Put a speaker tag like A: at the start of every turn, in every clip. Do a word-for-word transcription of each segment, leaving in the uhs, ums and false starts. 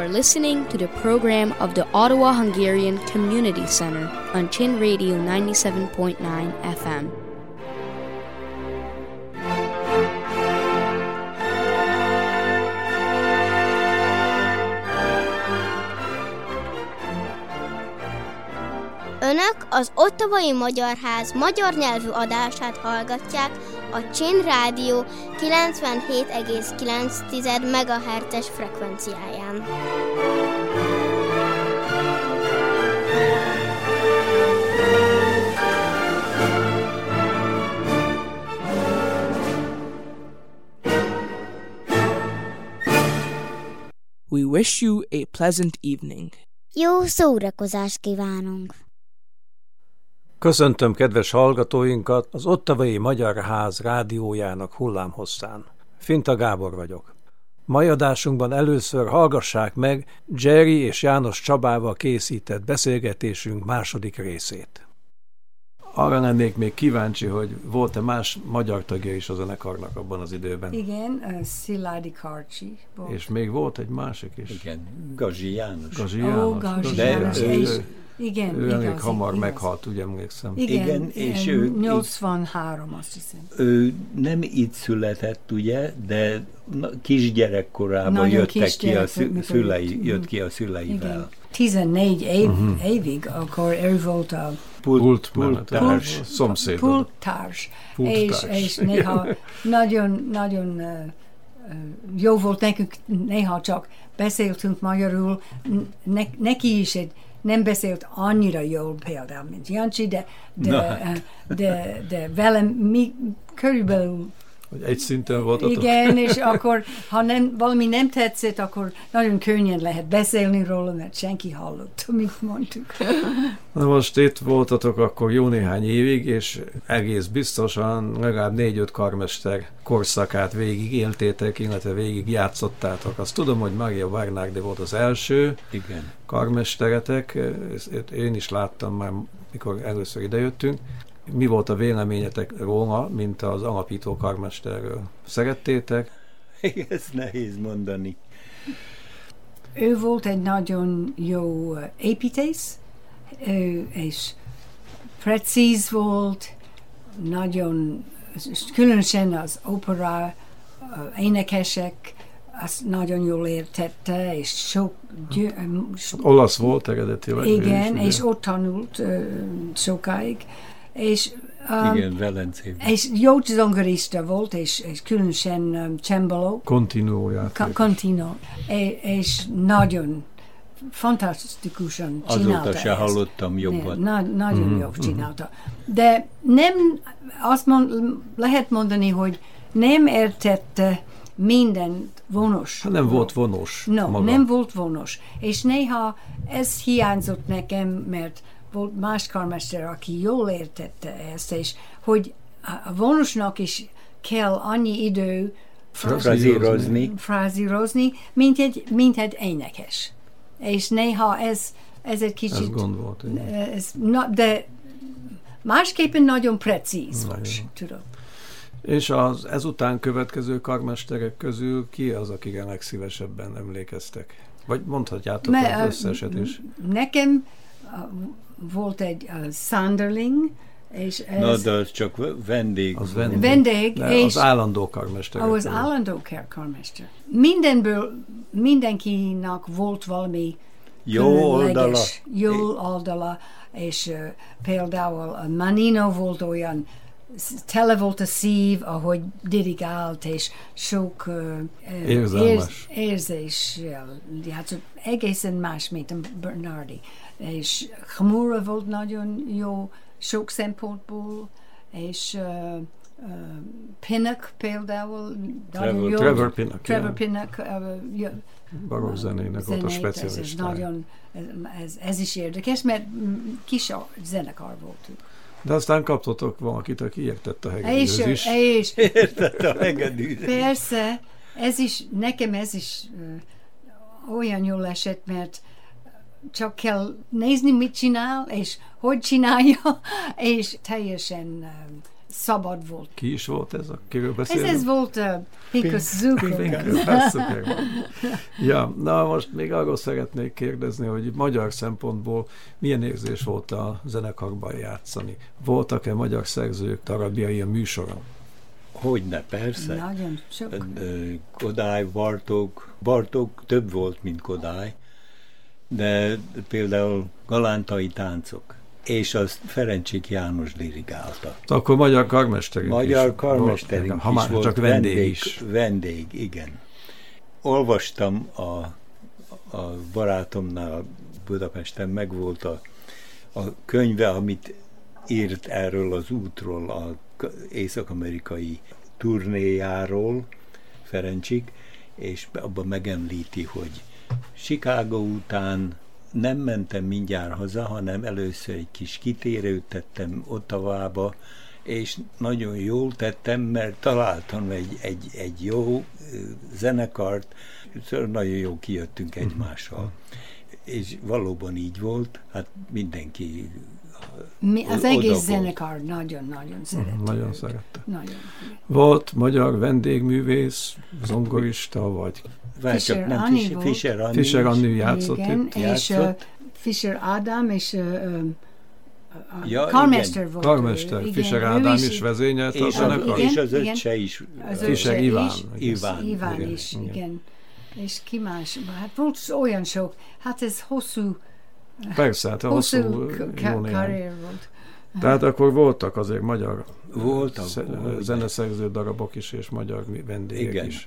A: are listening to the program of the Ottawa Hungarian Community Center on Chin Radio ninety-seven point nine F M.
B: Önök az Ottawai Magyar Ház magyar nyelvű adását hallgatják a Chin Rádió kilencvenhét egész kilenc megahertzes frekvenciáján.
C: We wish you a pleasant evening.
B: Jó szórakozást kívánunk!
D: Köszöntöm kedves hallgatóinkat az Ottawai Magyar Ház rádiójának hullámhosszán. Finta Gábor vagyok. Mai adásunkban először hallgassák meg Jerry és János Csabával készített beszélgetésünk második részét. Arra lennék még kíváncsi, hogy volt-e más magyar tagja is a zenekarnak abban az időben?
E: Igen, uh, Sziládi Karcsi volt.
D: És még volt egy másik is.
F: Igen, Gazi János.
D: Gazi János.
E: Ó, Gazi
F: De
E: János.
F: ő,
E: És,
F: ő,
E: igen,
D: ő
E: igaz,
D: elég hamar
E: igaz.
D: meghalt, úgy emlékszem.
E: Igen,
F: Igen, és ő-
E: nyolcvanhárom, azt hiszem.
F: ő nem itt született, ugye, de na, kisgyerekkorában
E: Nagyon
F: jöttek ki a
E: kisgyerek,
F: szü-
E: mikor
F: szülei,
E: jött.
F: jött ki a szüleivel.
E: Igen. tizennégy év, uh-huh. évig, akkor ő volt a
D: Pult,
F: Pulttárs.
D: pult, szomszédod.
E: pulttárs. És,
D: Pulttárs.
E: és néha nagyon, nagyon uh, uh, jó volt nekünk, néha csak beszéltünk magyarul. Ne, neki is egy, nem beszélt annyira jól például, mint Jancsi, de, de, uh, de, de velem mi körülbelül
D: Hogy egy szinten voltatok?
E: igen, és akkor, ha nem, valami nem tetszett, akkor nagyon könnyen lehet beszélni róla, mert senki hallott, mit mondtuk.
D: Na most itt voltatok akkor jó néhány évig, és egész biztosan legalább négy-öt karmester korszakát végig éltétek, illetve végig játszottátok. Azt tudom, hogy Mária Bernárdi volt az első
F: Igen.
D: karmesteretek, ezt én is láttam már, mikor először idejöttünk. Mi volt a véleményetek róla, mint az alapító karmesterről? Szerettétek?
F: Ezt nehéz mondani.
E: Ő volt egy nagyon jó építész, ő, és precíz volt, nagyon, különösen az opera énekesek, azt nagyon jól értette, és sok... Gyö, so,
D: Olasz volt eredetileg.
E: igen,
D: is,
E: és ott tanult uh, sokáig, és Um,
F: Igen, Velencében.
E: és jó zongorista volt, és, és különösen um, cembalo.
D: Continuóját.
E: Ka- Continuo. E- és nagyon fantasztikusan csinálta.
F: Azóta se hallottam jobban.
E: Ne, na- nagyon
D: Mhm,
E: mm-hmm. jól csinálta. De nem, azt mond, lehet mondani, hogy nem értette mindent vonos.
D: Hát nem volt vonos.
E: No,
D: maga.
E: nem volt vonos. És néha ez hiányzott nekem, mert volt más karmester, aki jól értette ezt, és hogy a vonosnak is kell annyi idő
F: Frazírozni.
E: frázírozni, mint egy, mint egy énekes. És néha ez, ez egy kicsit...
D: Ez gond volt. igen.
E: Ez, na, de másképpen nagyon precíz
D: Nagyon.
E: volt, tudod.
D: És az ezután következő karmesterek közül ki az, akire legszívesebben emlékeztek? Vagy mondhatjátok
E: Me-
D: az összeset is.
E: Nekem uh, volt egy uh, Sanderling, és ez...
F: Na, de az csak vendég.
D: Az vendég.
E: Vendég,
D: De
E: és-
D: az állandó karmester.
E: Ó, az állandó karmester. Mindenből, mindenkinek volt valami
F: Jó
E: különleges,
F: oldala.
E: Jó oldala, és uh, például a Manino volt olyan, tele volt a szív, ahogy dirigált, és sok uh,
D: Érzelmes.
E: Érz, érzéssel játszott, egészen más, mint a Bernardi. És Hamura volt nagyon jó, sok szempontból, és uh, uh, Pinnock például, nagyon jó.
D: Trevor Pinnock,
E: Trevor
D: igen.
E: Pinnock, uh, jó,
D: Barokk zenének volt a
E: zenét, ez, ez,
D: specialistája.
E: nagyon, ez, ez is érdekes, mert kis a zenekar voltunk.
D: De aztán kaptatok valakit, aki értett a
E: És,
D: hegedűhöz is.
E: és
F: Értett a hegedűre.
E: persze, ez is, nekem ez is uh, olyan jól esett, mert csak kell nézni, mit csinál, és hogy csinálja, és teljesen uh, szabad volt.
D: Ki is volt ez, akiről
E: Ez,
D: beszélünk?
E: ez volt uh, Pinkus Zucker.
D: Ja, na most még arról szeretnék kérdezni, hogy magyar szempontból milyen érzés volt a zenekarban játszani? Voltak-e magyar szerzők darabjai a műsoron?
F: Hogyne, persze.
E: Nagyon sok.
F: Kodály, Bartók. Bartók több volt, mint Kodály, de például Galántai táncok, és azt Ferencsik János dirigálta.
D: Akkor magyar karmesterünk
F: magyar
D: is.
F: karmesterünk
D: volt,
F: is volt,
D: csak vendég,
F: vendég
D: is.
F: Vendég, igen. Olvastam a, a barátomnál Budapesten, megvolt a, a könyve, amit írt erről az útról, az észak-amerikai turnéjáról, Ferencsik, és abban megemlíti, hogy Chicago után nem mentem mindjárt haza, hanem először egy kis kitérőt tettem Ottavába, és nagyon jól tettem, mert találtam egy, egy, egy jó zenekart, nagyon jó kijöttünk egymással. És valóban így volt, hát mindenki
E: Mi, az egész zenekar nagyon-nagyon szerette.
D: Nagyon szerette.
E: Nagyon.
D: Volt magyar vendégművész, zongorista, vagy
E: Fischer
F: nem,
E: Anni
F: Fischer,
E: volt.
F: Fischer Anni,
D: Fischer Anni játszott
E: igen,
D: itt.
E: és uh,
F: Játszott.
E: Fischer Ádám, és uh, uh,
F: Ja,
E: karmester
F: igen.
E: volt.
D: Karmester,
E: ő,
D: Fischer
E: igen,
D: Ádám
E: ő
D: is vezényelte a
F: és,
D: zenekar.
E: igen,
F: és az
E: igen.
F: öccse is.
E: Az
D: Fischer
E: öccse
D: Iván.
E: is.
F: Iván.
E: Iván
D: igen,
E: is,
D: igen.
E: igen. És ki más? Hát volt olyan sok. Hát ez hosszú,
D: Persze, hát a hosszú,
E: hosszú
D: jó
E: ka-
D: néhány.
E: karrier volt.
D: Tehát akkor voltak azért magyar
F: Voltak,
D: sze-
F: voltak.
D: zeneszerző darabok is, és magyar vendégek
F: Igen.
D: is.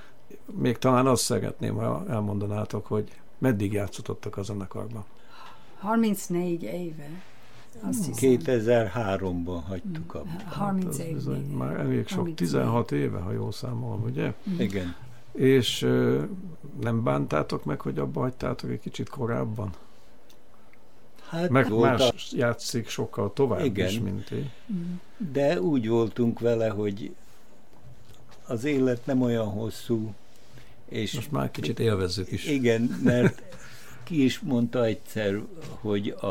D: Még talán azt szeretném, ha elmondanátok, hogy meddig játszottak a zenekarban.
E: harmincnégy éve. Azt hiszem.
F: kétezer-háromban hagytuk abba.
E: harminc
D: Az
E: év.
D: bizony már elég sok,
E: harminc
D: tizenhat éve, ha jól számolom, ugye?
F: Igen.
D: És ö, nem bántátok meg, hogy abba hagytátok egy kicsit korábban?
F: Hát
D: Meg
F: volt
D: más
F: a,
D: játszik sokkal tovább
F: Igen.
D: is, mint én.
F: de úgy voltunk vele, hogy az élet nem olyan hosszú, és
D: Most már kicsit élvezzük is.
F: igen, mert ki is mondta egyszer, hogy a,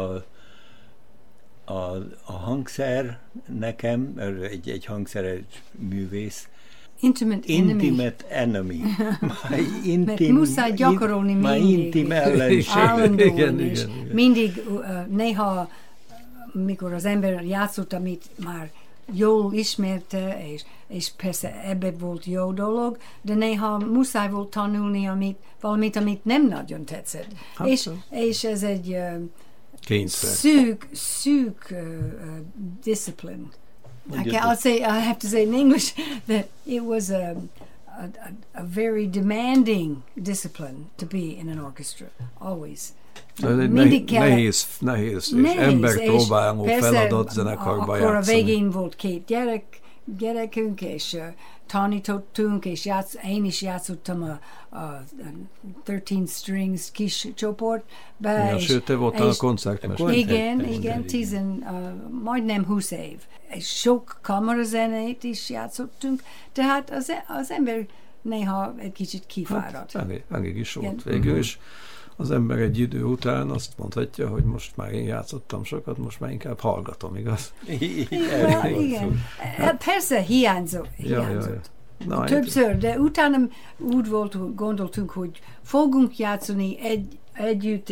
F: a, a hangszer nekem, egy, egy hangszeres művész,
E: Intimate enemy.
F: intimate enemy. Már
E: Mert muszáj gyakorolni
F: in, már
E: mindig.
F: intim ellenség.
E: Állandóan,
D: Igen,
E: és
D: igen, igen.
E: mindig, uh, néha, mikor az ember játszott, amit már jól ismerte, és, és persze ebben volt jó dolog, de néha muszáj volt tanulni amit, valamit, amit nem nagyon tetszett.
D: Hát,
E: És, és ez egy uh,
D: Kényszer.
E: szűk, szűk uh, uh, discipline. I,
F: Mondja,
E: can, I'll say, I have to say in English that it was a, a, a, a very demanding discipline to be in an orchestra, always.
D: Ez egy
E: Mindig
D: ne-
E: kellett-
D: nehéz, nehéz, és
E: Nehéz,
D: ember
E: és
D: próbáló
E: persze,
D: feladat zenekarba
E: akkor
D: játszani.
E: a végén volt két gyerek, gyerekünk, és uh, tanítottunk, és játsz, én is játszottam a, a, a thirteen strings kis csoportba.
D: Ja,
E: és,
D: sőt, te voltál a
E: és-
D: koncertmester.
E: igen,
F: Koncertmester,
E: igen,
F: igen.
E: tizen, uh, majdnem húsz év. És sok kamarazenét is játszottunk, tehát az, az ember néha egy kicsit kifáradt.
D: Hát, elég, elég is volt
E: Igen.
D: végül is. Az ember egy idő után azt mondhatja, hogy most már én játszottam sokat, most már inkább hallgatom, igaz?
E: Ja, igen. Hát, persze hiányzott.
D: Ja, ja,
E: hiányzott.
D: ja. Na,
E: Többször, de utána úgy volt, gondoltunk, hogy fogunk játszani egy, együtt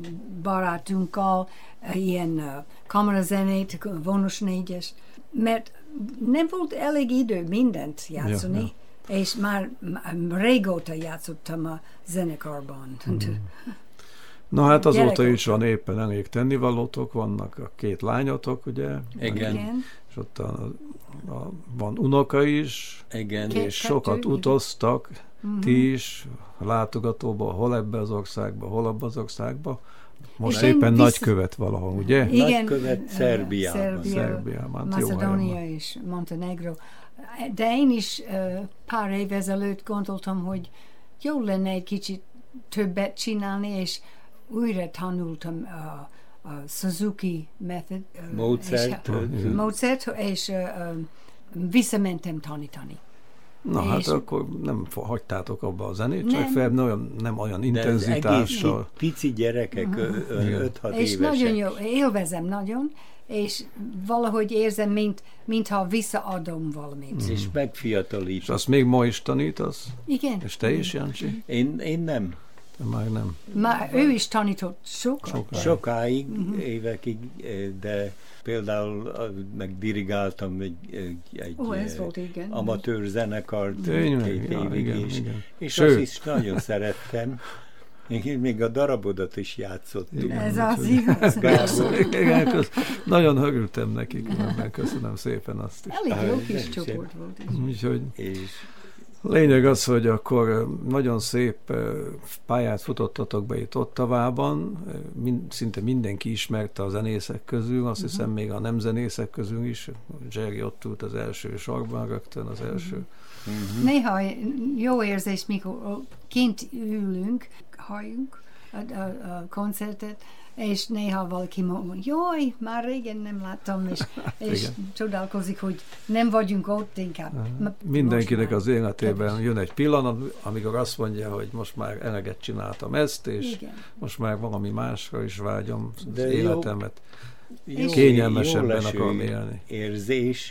E: barátunkkal ilyen uh, kamarazenét, vonos négyes, mert nem volt elég idő mindent játszani,
D: Ja, ja.
E: és már, már régóta játszottam a zenekarban.
D: Mm. Na hát azóta
E: Gyerekek.
D: is van éppen elég tennivalótok, vannak a két lányotok, ugye?
F: Igen.
E: Igen.
D: És ott a, a, van unoka is,
F: Igen.
E: Két-
D: és sokat
E: kettő,
D: utaztak, ti is, a látogatóba, hol ebbe az országba, hol abba az országba. Most
E: És én
D: éppen
E: vissza-
D: nagykövet valahol, ugye?
E: Igen,
F: Nagykövet
E: uh,
F: Szerbiában.
E: Szerbia,
D: Szerbiában, hát jó helyen
E: Macedónia
D: van.
E: és Montenegro. De én is uh, pár év ezelőtt gondoltam, hogy jó lenne egy kicsit többet csinálni, és újra tanultam uh, a Suzuki method. Uh,
F: Mozart.
E: És, uh, Mozart, és uh, um, visszamentem tanítani.
D: Na
E: és
D: hát akkor nem hagytátok abba a zenét,
E: Nem.
D: csak fel nem, nem olyan
F: De ez egész
D: intenzitással.
F: pici gyerekek, öt-hat
E: és
F: évesek.
E: nagyon jó, élvezem nagyon, és valahogy érzem, mint, mintha visszaadom valamit.
F: És
D: És
F: megfiatalít.
D: azt még ma is tanítasz?
E: Igen.
D: És te is, Jancsi?
F: Én, én nem.
D: Te már nem.
E: Már ő is tanított sokat.
D: Sokáig.
F: Sokáig, évekig, de például a- meg dirigáltam egy, egy, egy
E: Ó, ez
F: eh,
E: volt, igen.
F: amatőr zenekart
D: Tényleg?
F: két
D: Ja,
F: évig
D: igen,
F: is,
D: igen.
F: és
D: Sőt.
F: azt is nagyon szerettem. Még, még a darabodat is játszottuk.
D: Igen.
E: Ez az igaz.
F: Gábor.
D: Igen, kösz, nagyon örültem nekik, mert köszönöm szépen azt is.
E: Elég jó
F: Ah,
E: kis
F: nem
E: csoport volt.
D: Úgyhogy
F: És
D: lényeg az, hogy akkor nagyon szép pályát futottatok be itt Ottawában, Mind, szinte mindenki ismerte a zenészek közül, azt hiszem még a nem zenészek közül is. Jerry ott ült az első sorban, rögtön az első.
E: Néha jó érzés, mikor kint ülünk, halljunk a, a, a koncertet, és néha valaki mondja, jaj, már régen nem láttam, és, és
D: Igen.
E: csodálkozik, hogy nem vagyunk ott inkább.
D: Mindenkinek
E: Most
D: az
E: már
D: életében
E: kevés.
D: jön egy pillanat, amikor azt mondja, hogy most már eleget csináltam ezt, és
E: Igen.
D: most már valami másra is vágyom az
F: De jó-
D: életemet.
F: jó,
D: Kényelmesebben
F: jó leső
D: akarom élni.
F: érzés,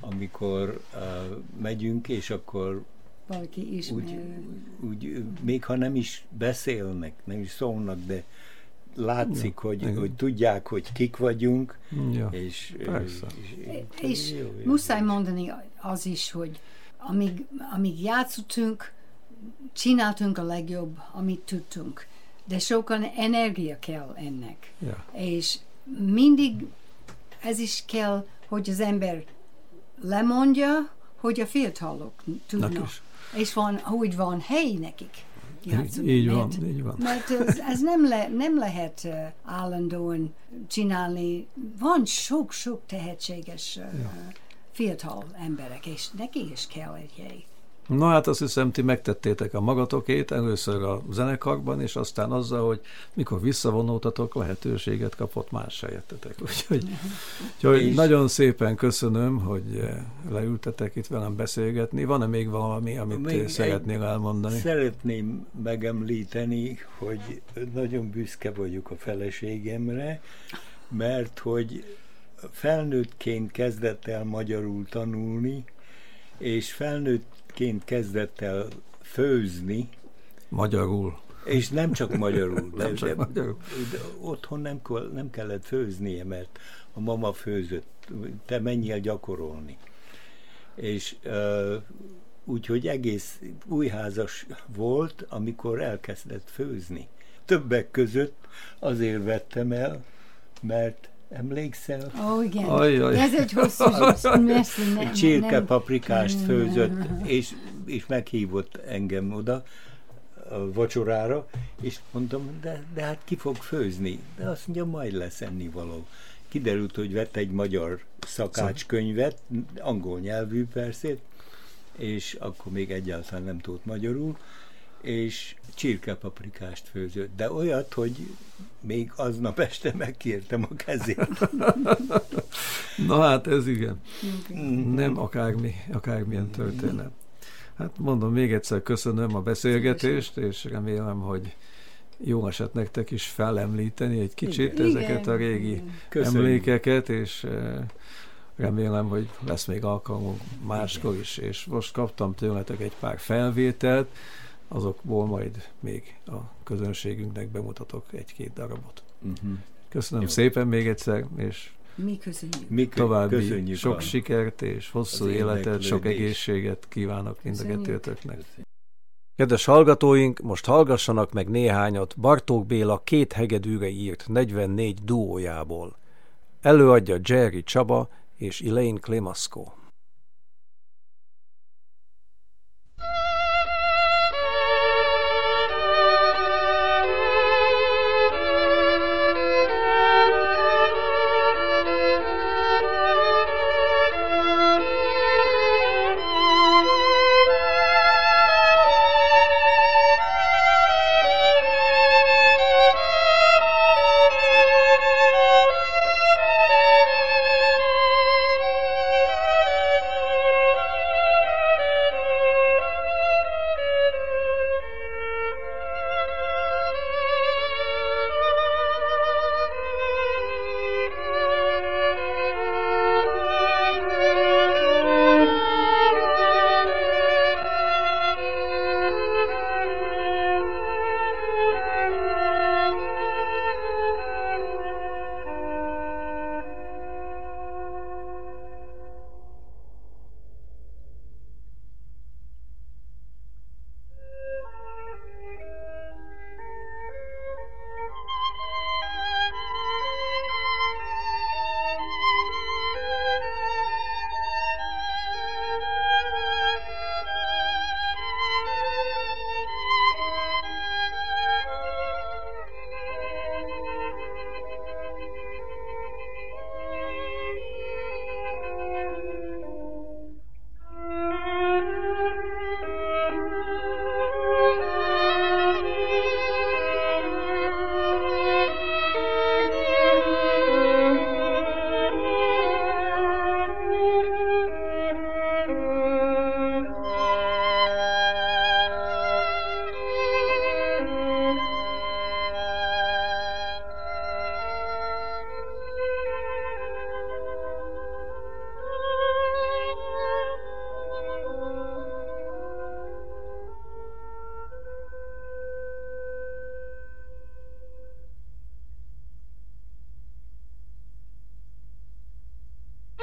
F: amikor uh, megyünk, és akkor
E: Valaki ismer.
F: úgy, úgy, még ha nem is beszélnek, nem is szólnak, de látszik,
D: Ja,
F: hogy,
D: igen.
F: hogy tudják, hogy kik vagyunk,
D: Ja,
F: és,
D: persze.
F: és,
E: És
F: jó érzés.
E: muszáj mondani az is, hogy amíg, amíg játszottunk, csináltunk a legjobb, amit tudtunk. De sokan energia kell ennek.
D: Ja.
E: És mindig ez is kell, hogy az ember lemondja, hogy a fiatalok tudnak.
D: is.
E: És van, úgy van hely nekik. játszani.
D: Így van,
E: mert,
D: így van.
E: Mert ez, ez nem, le, nem lehet uh, állandóan csinálni. Van sok-sok tehetséges uh, fiatal emberek, és neki is kell egy hely.
D: Na hát azt hiszem, ti megtettétek a magatokét, először a zenekarban, és aztán azzal, hogy mikor visszavonultatok, lehetőséget kapott más helyettetek. Úgyhogy, úgyhogy
F: És-
D: nagyon szépen köszönöm, hogy eh, leültetek itt velem beszélgetni. Van-e még valami, amit
F: Még
D: még szeretnél elmondani?
F: Szeretném megemlíteni, hogy nagyon büszke vagyok a feleségemre, mert hogy felnőttként kezdett el magyarul tanulni, és felnőttként kezdett el főzni,
D: Magyarul.
F: és nem csak magyarul, de,
D: Nem csak
F: de,
D: magyarul.
F: de otthon nem, kell- nem kellett főznie, mert a mama főzött, te menjél gyakorolni. És uh, úgyhogy egész újházas volt, amikor elkezdett főzni. Többek között azért vettem el, mert emlékszel,
E: Ó, igen.
D: Ajjaj.
E: Ez egy hosszú, messze, ne,
F: egy csirke
E: nem-
F: paprikást
E: nem-
F: főzött, és, és meghívott engem oda a vacsorára, és mondtam, de, de hát ki fog főzni? De azt mondja, majd lesz ennivaló. Kiderült, hogy vett egy magyar szakácskönyvet, angol nyelvű persze, és akkor még egyáltalán nem tudott magyarul, és csirkepaprikást főzött, de olyat, hogy még aznap este megkértem a kezét.
D: Na hát ez igen. Nem akármi, akármilyen történet. Hát mondom, még egyszer köszönöm a beszélgetést, és remélem, hogy jó esett nektek is felemlíteni egy kicsit
E: Igen.
D: ezeket a régi
F: Köszönjük.
D: emlékeket, és eh, remélem, hogy lesz még alkalmunk máskor is, és most kaptam tőletek egy pár felvételt, azokból majd még a közönségünknek bemutatok egy-két darabot.
F: Uh-huh.
D: Köszönöm
F: Jó.
D: szépen még egyszer, és
E: Mi köszönjük.
F: Mi kö-
D: további
F: köszönjük
D: sok
F: a-
D: sikert és hosszú
F: az
D: életet, sok
F: érdeklődést.
D: egészséget kívánok mind a
E: Köszönjük.
D: kettőtöknek. Kedves hallgatóink, most hallgassanak meg néhányat Bartók Béla két hegedűre írt negyvennégy duójából. Előadja Jerry Csaba és Elaine Klimasko.
G: Thank you.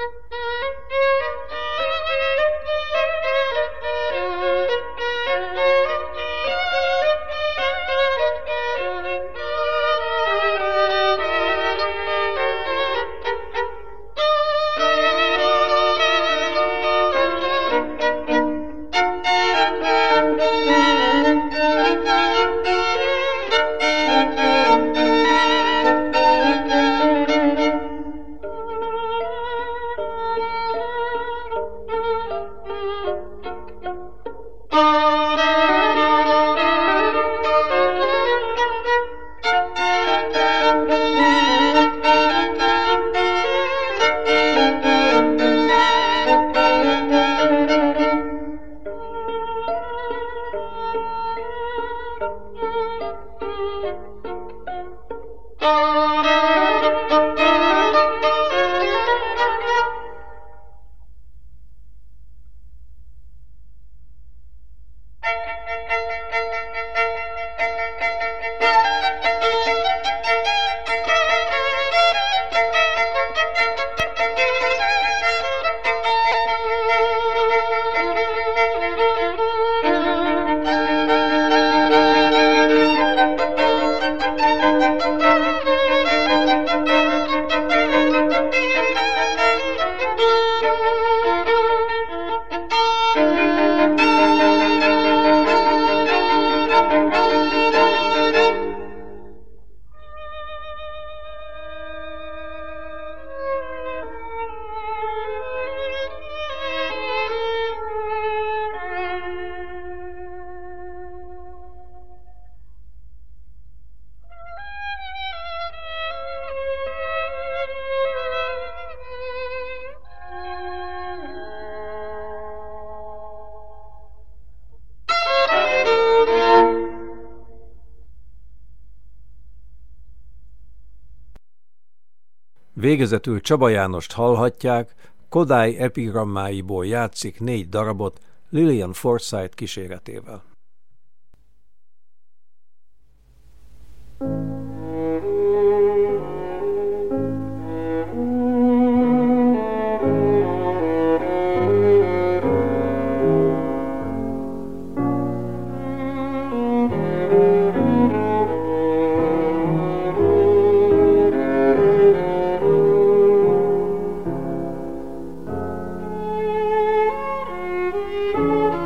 D: Végezetül Csaba Jánost hallhatják, Kodály epigrammáiból játszik négy darabot Lillian Forsythe kíséretével.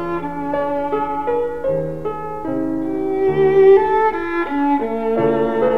G: Thank you.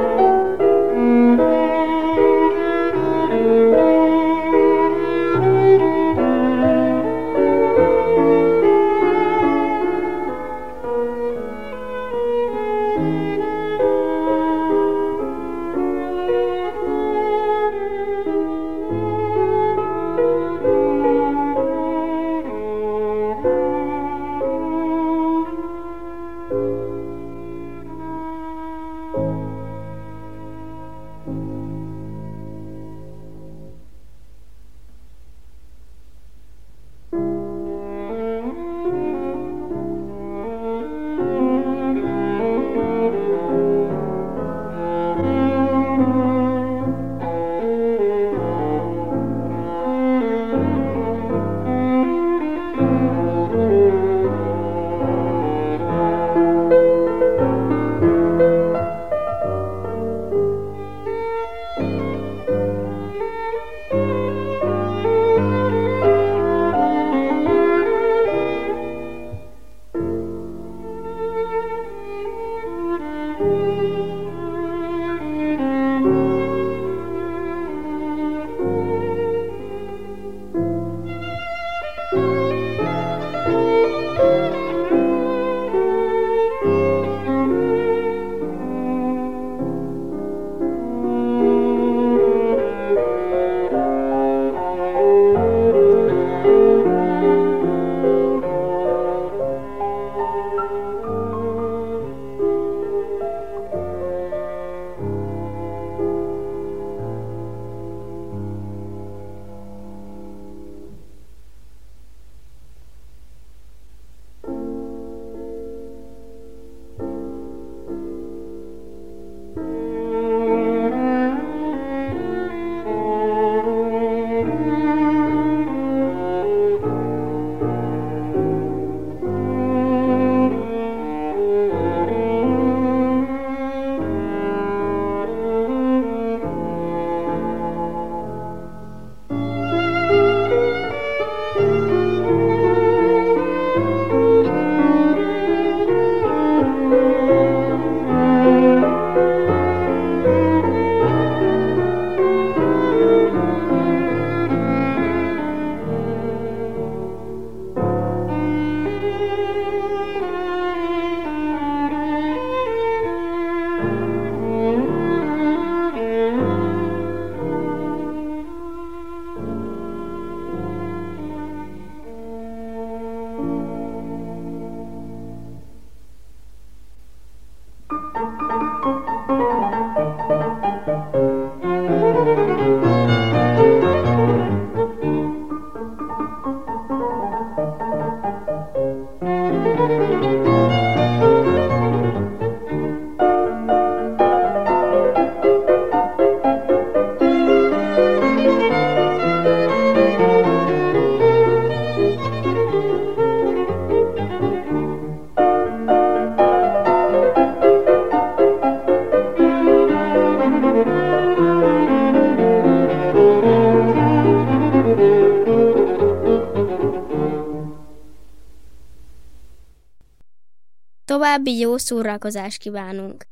B: további jó szórakozást kívánunk!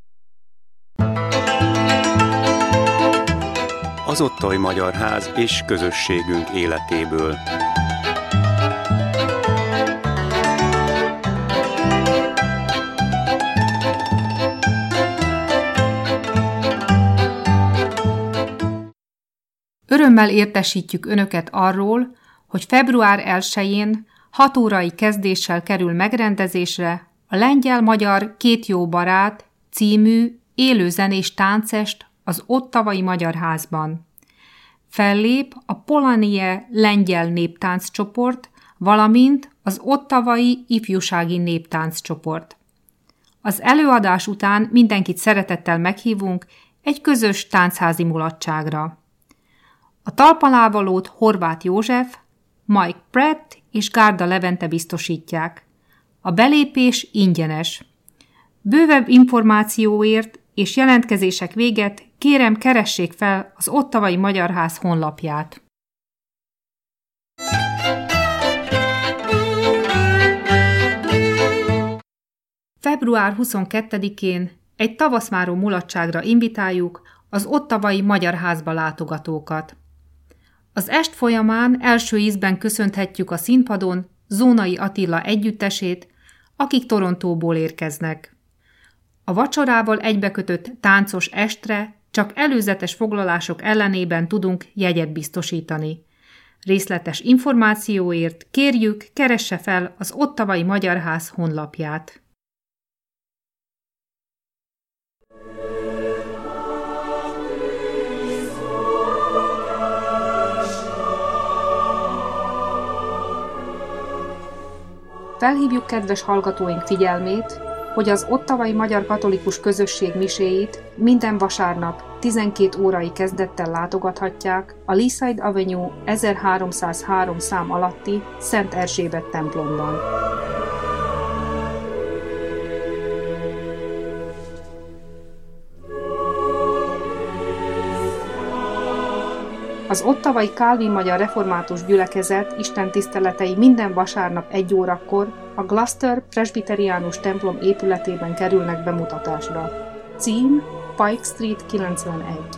G: Az Ottawai Magyar Ház és közösségünk életéből.
H: Örömmel értesítjük Önöket arról, hogy február elsején hat órai kezdéssel kerül megrendezésre a Lengyel-Magyar Két Jó Barát című élőzenés táncest az Ottawai Magyar Házban. Fellép a Polanie lengyel néptánccsoport, valamint az Ottawai ifjúsági néptánccsoport. Az előadás után mindenkit szeretettel meghívunk egy közös táncházi mulatságra. A talpalávalót Horváth József, Mike Pratt és Gárda Levente biztosítják. A belépés ingyenes. Bővebb információért és jelentkezések véget kérem keressék fel az Ottawai Magyar Ház honlapját. február huszonkettedikén egy tavaszmáró mulatságra invitáljuk az Ottawai Magyar Házba látogatókat. Az est folyamán első ízben köszönthetjük a színpadon Zónai Attila együttesét, akik Torontóból érkeznek. A vacsorával egybekötött táncos estre csak előzetes foglalások ellenében tudunk jegyet biztosítani. Részletes információért kérjük, keresse fel az Ottawai Magyar Ház honlapját. Felhívjuk kedves hallgatóink figyelmét, hogy az Ottawai Magyar Katolikus Közösség miséit minden vasárnap tizenkét órai kezdettel látogathatják a Leaside Avenue ezerháromszázhárom szám alatti Szent Erzsébet templomban. Az Ottawai Kálvin Magyar Református Gyülekezet istentiszteletei minden vasárnap egy órakor a Gloucester Presbyteriánus templom épületében kerülnek bemutatásra. Cím Pike Street kilencvenegy.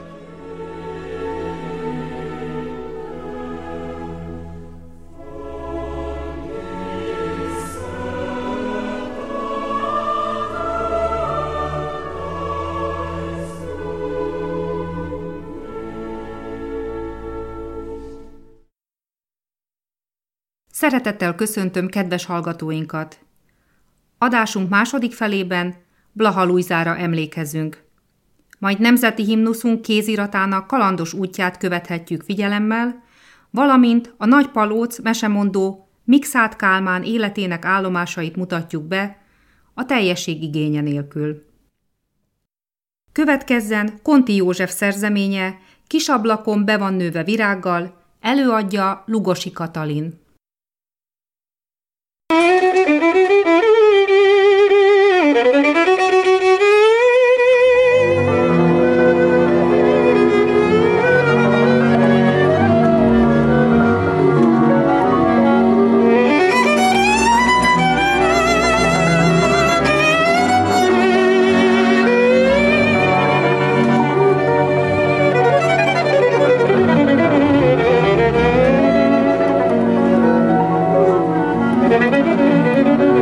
H: Szeretettel köszöntöm kedves hallgatóinkat! Adásunk második felében Blaha Lujzára emlékezünk. Majd nemzeti himnuszunk kéziratának kalandos útját követhetjük figyelemmel, valamint a Nagy Palóc mesemondó Mikszáth Kálmán életének állomásait mutatjuk be a teljesség igénye nélkül. Következzen Konti József szerzeménye Kis ablakon be van nőve virággal, előadja Lugosi Katalin.
I: Thank you.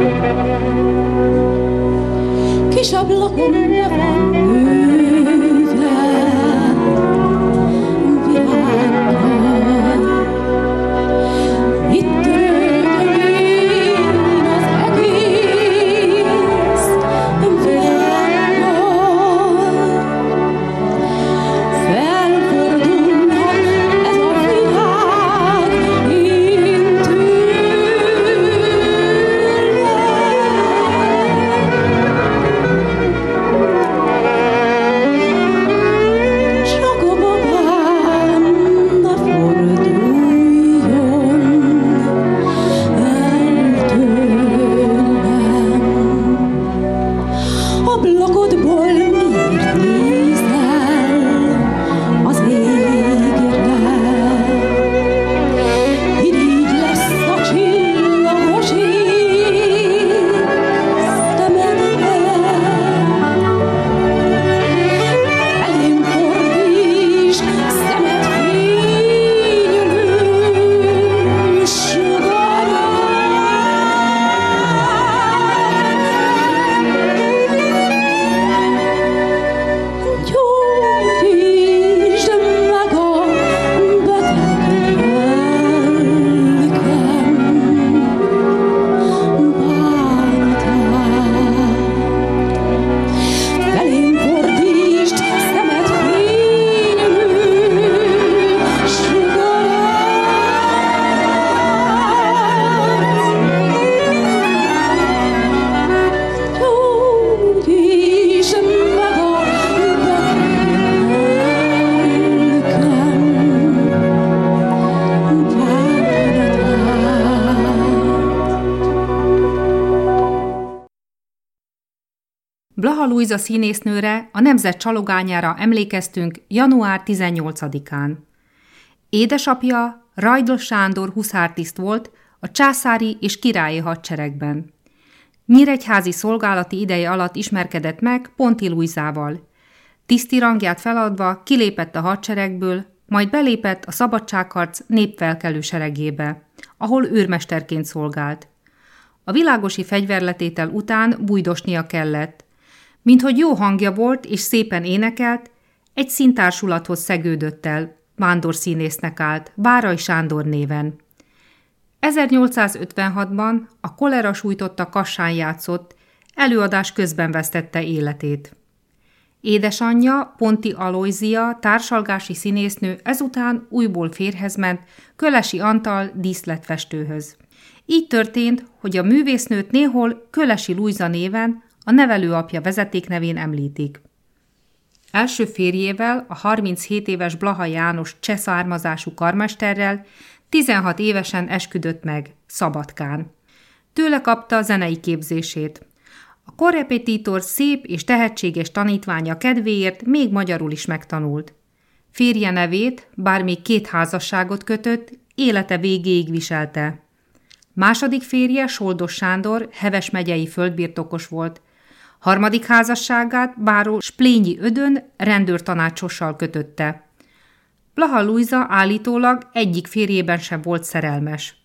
H: Blaha Lujza színésznőre, a nemzet csalogányára emlékeztünk január tizennyolcadikán. Édesapja Rajdl Sándor huszártiszt volt a császári és királyi hadseregben. Nyíregyházi szolgálati ideje alatt ismerkedett meg Ponti Lujzával. Tiszti rangját feladva kilépett a hadseregből, majd belépett a szabadságharc népfelkelő seregébe, ahol őrmesterként szolgált. A világosi fegyverletétel után bújdosnia kellett. Minthogy jó hangja volt és szépen énekelt, egy színtársulathoz szegődött el, vándorszínésznek állt, Báray Sándor néven. ezernyolcszázötvenhatban a kolera sújtotta Kassán játszott, előadás közben vesztette életét. Édesanyja, Ponti Alojzia, társalgási színésznő ezután újból férjhez ment Kölesi Antal díszletfestőhöz. Így történt, hogy a művésznőt néhol Kölesi Lujza néven, a nevelőapja vezetéknevén említik. Első férjével, a harminchét éves Blaha János cseh származású karmesterrel tizenhat évesen esküdött meg Szabadkán. Tőle kapta a zenei képzését. A korrepetitor szép és tehetséges tanítványa kedvéért még magyarul is megtanult. Férje nevét, bár még két házasságot kötött, élete végéig viselte. Második férje Soldos Sándor Heves megyei földbirtokos volt. Harmadik házasságát báró Splényi Ödön rendőrtanácsossal kötötte. Blaha Lujza állítólag egyik férjében sem volt szerelmes.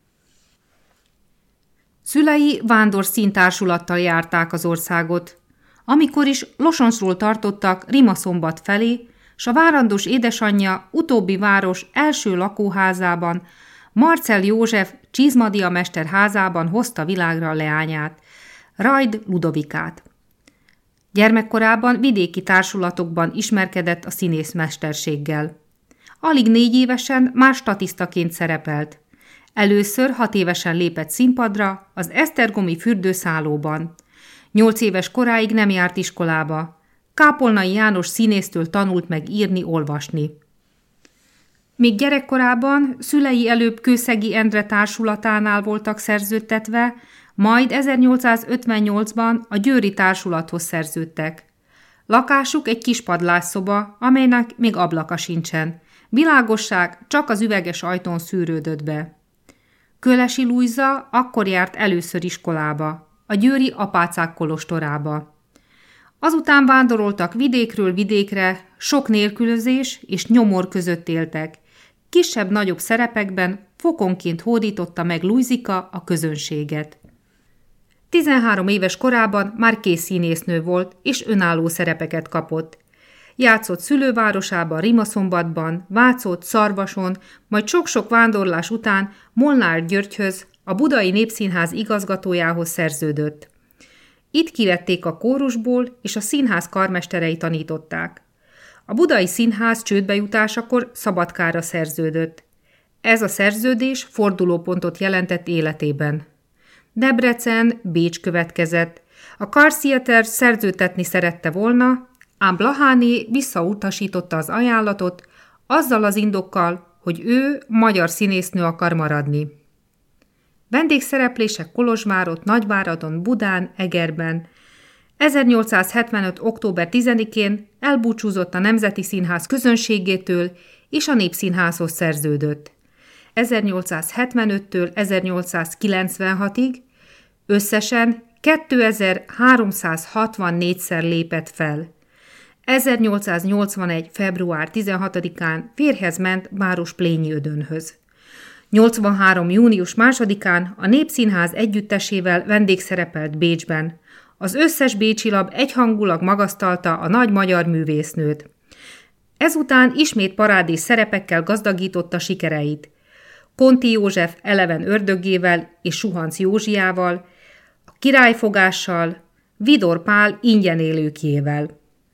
H: Szülei vándor színtársulattal járták az országot. Amikor is Losonsról tartottak Rimaszombat felé, s a várandós édesanyja utóbbi város első lakóházában, Marcell József csizmadia mester házában hozta világra a leányát, Rajd Ludovikát. Gyermekkorában vidéki társulatokban ismerkedett a színészmesterséggel. Alig négy évesen már statisztaként szerepelt. Először hat évesen lépett színpadra az esztergomi fürdőszállóban. Nyolc éves koráig nem járt iskolába. Kápolnai János színésztől tanult meg írni-olvasni. Még gyerekkorában szülei előbb Kőszegi Endre társulatánál voltak szerződtetve, majd ezernyolcszázötvennyolcban a Győri társulathoz szerződtek. Lakásuk egy kis padlásszoba, amelynek még ablaka sincsen. Világosság csak az üveges ajtón szűrődött be. Kölesi Lujza akkor járt először iskolába, a győri apácák kolostorába. Azután vándoroltak vidékről vidékre, sok nélkülözés és nyomor között éltek. Kisebb-nagyobb szerepekben fokonként hódította meg Lujzika a közönséget. tizenhárom éves korában már kész színésznő volt, és önálló szerepeket kapott. Játszott szülővárosában, Rimaszombatban, Vácott, Szarvason, majd sok-sok vándorlás után Molnár Györgyhöz, a Budai Népszínház igazgatójához szerződött. Itt kivették a kórusból, és a színház karmesterei tanították. A Budai Színház csődbe jutásakor Szabadkára szerződött. Ez a szerződés fordulópontot jelentett életében. Debrecen, Bécs következett. A Karszieter szerződtetni szerette volna, ám Blaháné visszautasította az ajánlatot, azzal az indokkal, hogy ő magyar színésznő akar maradni. Vendégszereplések Kolozsvárott, Nagyváradon, Budán, Egerben. ezernyolcszázhetvenöt. október tizedikén elbúcsúzott a Nemzeti Színház közönségétől, és a Népszínházhoz szerződött. ezernyolcszázhetvenöttől ezernyolcszázkilencvenhatig összesen kétezer-háromszázhatvannégyszer lépett fel. ezernyolcszáznyolcvanegy. február tizenhatodikán férjhez ment Báró Splényi Ödönhöz. nyolcvanhárom. június másodikán a Népszínház együttesével vendégszerepelt Bécsben. Az összes bécsi lap egyhangulag magasztalta a nagy magyar művésznőt. Ezután ismét parádés szerepekkel gazdagította sikereit. Konti József Eleven ördögével és Suhanc Józsiával, a Királyfogással, Vidor Pál ingyen élőkjével.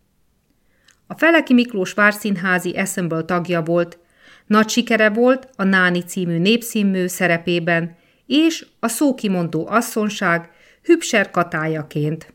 H: A Feleki Miklós Várszínházi Ensemble tagja volt, nagy sikere volt a Náni című népszínmű szerepében, és a szókimondó asszonság Hübser Katájaként.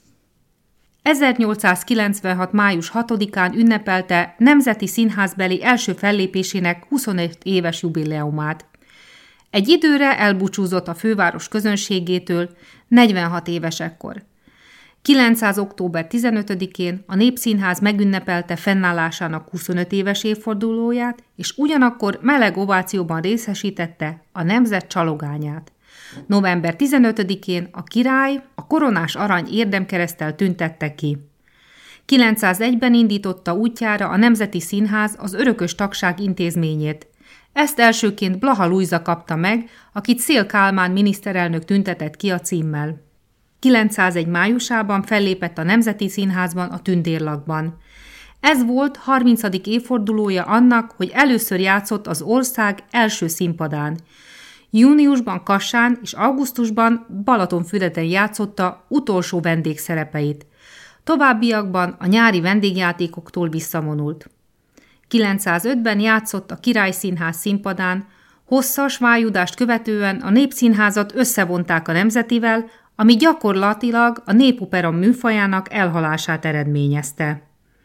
H: ezernyolcszázkilencvenhat. május hatodikán ünnepelte Nemzeti Színházbeli első fellépésének huszonöt éves jubileumát. Egy időre elbúcsúzott a főváros közönségétől, negyvenhat évesekkor. kilencszáz október tizenötödikén a Népszínház megünnepelte fennállásának huszonöt éves évfordulóját, és ugyanakkor meleg ovációban részesítette a nemzet csalogányát. november tizenötödikén a király a koronás arany érdemkereszttel tüntette ki. kilencszázegyben indította útjára a Nemzeti Színház az örökös tagság intézményét. Ezt elsőként Blaha Lujza kapta meg, akit Széll Kálmán miniszterelnök tüntetett ki a címmel. kilencszázegy májusában fellépett a Nemzeti Színházban a Tündérlakban. Ez volt harmincadik évfordulója annak, hogy először játszott az ország első színpadán. Júniusban Kassán és augusztusban Balatonfüreden játszotta utolsó vendégszerepeit. Továbbiakban a nyári vendégjátékoktól visszavonult. kilencszázötben játszott a Király Színház színpadán, hosszas vájudást követően a Népszínházat összevonták a Nemzetivel, ami gyakorlatilag a népopera műfajának elhalását eredményezte.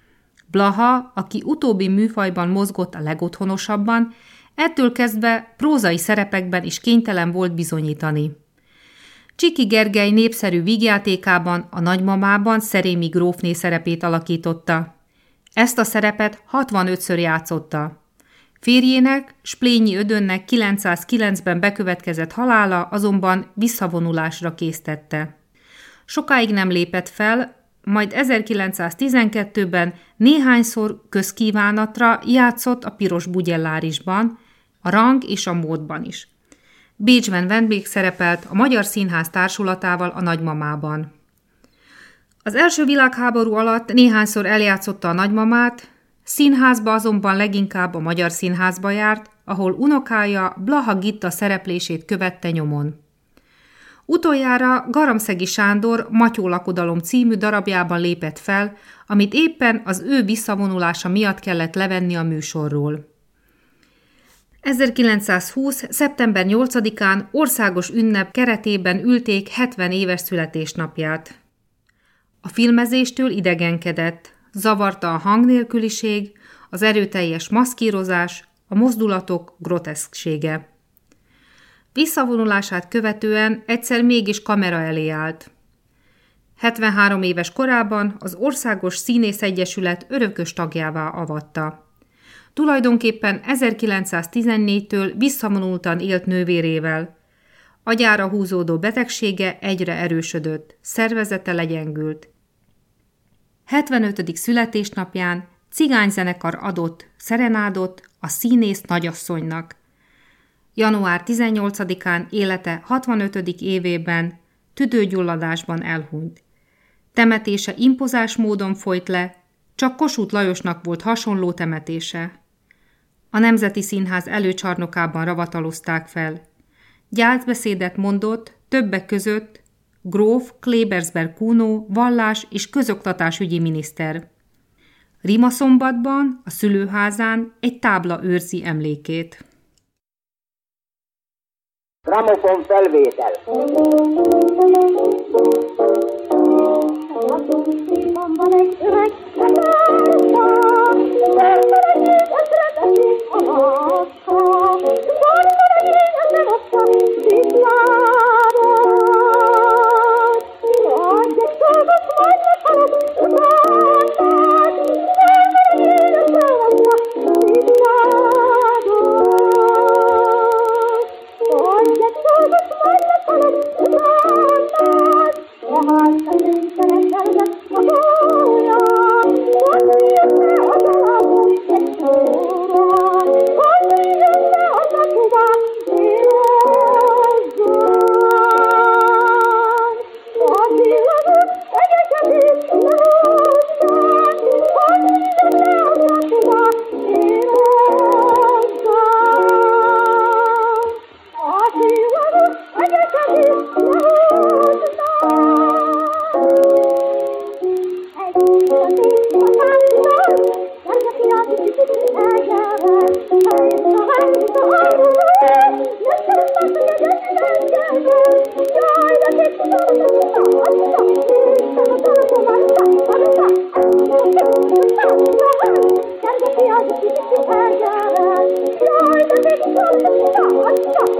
H: Blaha, aki utóbbi műfajban mozgott a legotthonosabban, ettől kezdve prózai szerepekben is kénytelen volt bizonyítani. Csiki Gergely népszerű vígjátékában, a Nagymamában Szerémi grófné szerepét alakította. Ezt a szerepet hatvanötször játszotta. Férjének, Splényi Ödönnek kilencszázkilencben bekövetkezett halála azonban visszavonulásra késztette. Sokáig nem lépett fel, majd ezerkilencszáztizenkettőben néhányszor közkívánatra játszott a Piros Bugyellárisban, a Rang és a Módban is. Bécsben vendég szerepelt a Magyar Színház társulatával a Nagymamában. Az első világháború alatt néhányszor eljátszotta a Nagymamát, színházba azonban leginkább a Magyar Színházba járt, ahol unokája Blaha Gitta szereplését követte nyomon. Utoljára Garamszegi Sándor Matyó lakodalom című darabjában lépett fel, amit éppen az ő visszavonulása miatt kellett levenni a műsorról. ezerkilencszázhúsz. szeptember nyolcadikán országos ünnep keretében ülték hetven éves születésnapját. A filmezéstől idegenkedett, zavarta a hangnélküliség, az erőteljes maszkírozás, a mozdulatok groteszksége. Visszavonulását követően egyszer mégis kamera elé állt. hetvenhárom éves korában az Országos Színészegyesület örökös tagjává avatta. Tulajdonképpen ezerkilencszáztizennégytől visszavonultan élt nővérével. Agyára húzódó betegsége egyre erősödött, szervezete legyengült. hetvenötödik születésnapján cigányzenekar adott szerenádot a színész nagyasszonynak. január tizennyolcadikán élete hatvanötödik évében tüdőgyulladásban elhunyt. Temetése impozás módon folyt le, csak Kossuth Lajosnak volt hasonló temetése. A Nemzeti Színház előcsarnokában ravatalozták fel. Gyászbeszédet mondott, többek között gróf Klebersberg Kuno vallás- és közoktatásügyi miniszter. Rimaszombatban, a szülőházán egy tábla őrzi emlékét.
I: Gramofon felvétel. Van egy öreg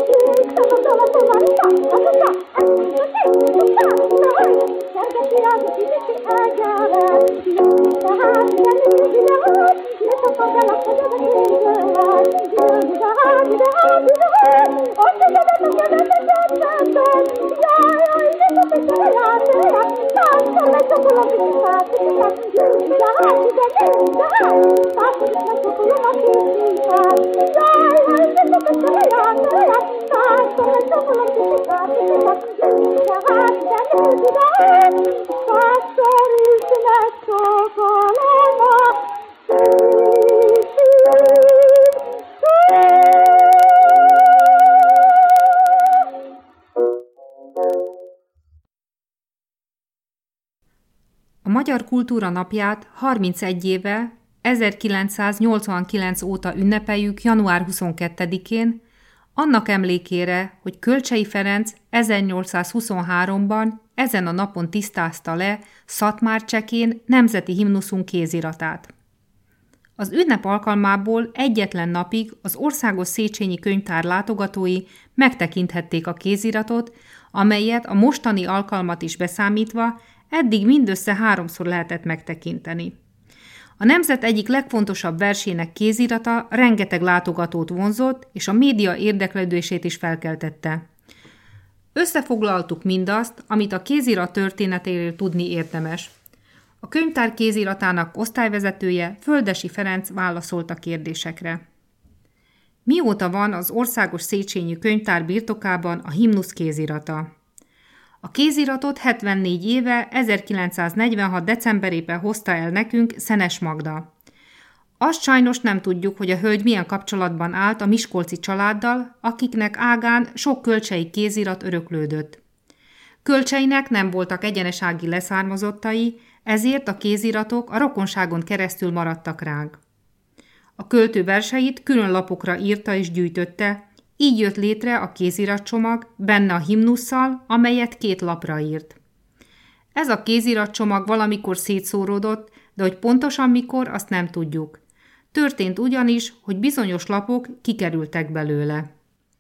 I: Thank you.
H: A Magyar Kultúra Napját harmincegy éve, ezerkilencszáznyolcvankilenc óta ünnepeljük január huszonkettedikén, annak emlékére, hogy Kölcsey Ferenc ezernyolcszázhuszonháromban ezen a napon tisztázta le Szatmár-csekén nemzeti himnuszunk kéziratát. Az ünnep alkalmából egyetlen napig az Országos Széchenyi Könyvtár látogatói megtekinthették a kéziratot, amelyet a mostani alkalmat is beszámítva eddig mindössze háromszor lehetett megtekinteni. A nemzet egyik legfontosabb versének kézirata rengeteg látogatót vonzott, és a média érdeklődését is felkeltette. Összefoglaltuk mindazt, amit a kézirat történetéről tudni érdemes. A könyvtár kéziratának osztályvezetője, Földessy Ferenc válaszolt a kérdésekre. Mióta van az Országos Széchenyi Könyvtár birtokában a himnusz kézirata? A kéziratot hetvennégy éve, ezerkilencszáznegyvenhat decemberében hozta el nekünk Szenes Magda. Azt sajnos nem tudjuk, hogy a hölgy milyen kapcsolatban állt a miskolci családdal, akiknek ágán sok kölcseyi kézirat öröklődött. Kölcseinek nem voltak egyenesági leszármazottai, ezért a kéziratok a rokonságon keresztül maradtak ránk. A költő verseit külön lapokra írta és gyűjtötte, így jött létre a kéziratcsomag, benne a himnusszal, amelyet két lapra írt. Ez a kéziratcsomag valamikor szétszóródott, de hogy pontosan mikor, azt nem tudjuk. Történt ugyanis, hogy bizonyos lapok kikerültek belőle.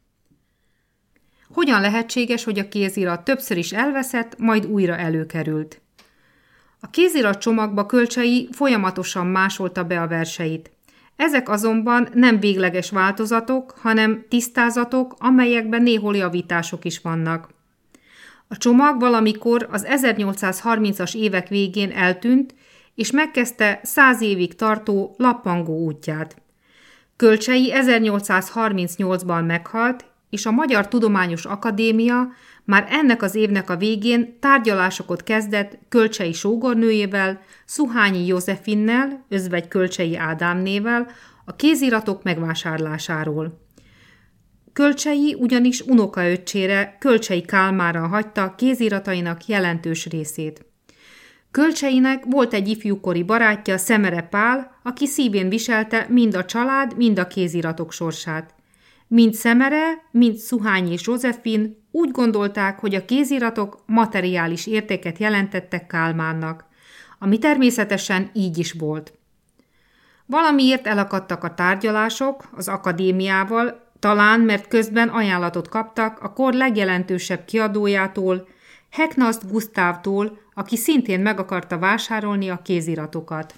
H: Hogyan lehetséges, hogy a kézirat többször is elveszett, majd újra előkerült? A kéziratcsomagba Kölcsey folyamatosan másolta be a verseit. Ezek azonban nem végleges változatok, hanem tisztázatok, amelyekben néhol javítások is vannak. A csomag valamikor az ezernyolcszázharmincas évek végén eltűnt, és megkezdte száz évig tartó lappangó útját. Kölcsey ezernyolcszázharmincnyolcban meghalt, és a Magyar Tudományos Akadémia már ennek az évnek a végén tárgyalásokat kezdett Kölcsey sógornőjével, Szuhányi Józsefinnel, özvegy Kölcsey Ádámnével a kéziratok megvásárlásáról. Kölcsey ugyanis unokaöccsére, Kölcsey Kálmánra hagyta kéziratainak jelentős részét. Kölcseynek volt egy ifjúkori barátja, Szemere Pál, aki szívén viselte mind a család, mind a kéziratok sorsát. Mind Szemere, mind Szuhányi és Józsefin úgy gondolták, hogy a kéziratok materiális értéket jelentettek Kálmánnak, ami természetesen így is volt. Valamiért elakadtak a tárgyalások az akadémiával, talán mert közben ajánlatot kaptak a kor legjelentősebb kiadójától, Heknaszt Gusztávtól, aki szintén meg akarta vásárolni a kéziratokat.